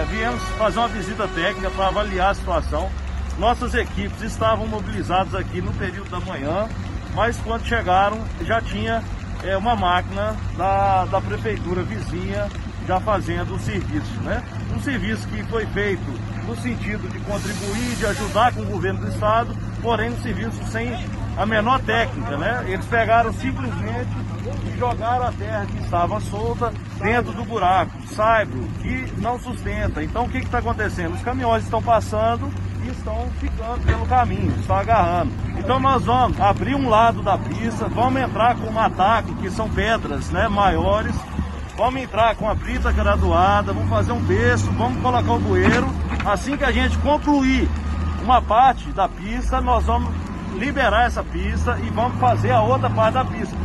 viemos fazer uma visita técnica para avaliar a situação. Nossas equipes estavam mobilizadas aqui no período da manhã, mas quando chegaram já tinha uma máquina da prefeitura vizinha já fazendo o serviço, né? Um serviço que foi feito no sentido de contribuir, de ajudar com o governo do estado, porém um serviço sem a menor técnica, né? Eles pegaram simplesmente e jogaram a terra que estava solta dentro do buraco, saibro, que não sustenta. Então o que está acontecendo? Os caminhões estão passando e estão ficando pelo caminho, estão agarrando. Então nós vamos abrir um lado da pista, vamos entrar com um ataque, que são pedras, né, maiores, vamos entrar com a brita graduada, vamos fazer um berço, vamos colocar o bueiro. Assim que a gente concluir uma parte da pista, nós vamos liberar essa pista e vamos fazer a outra parte da pista.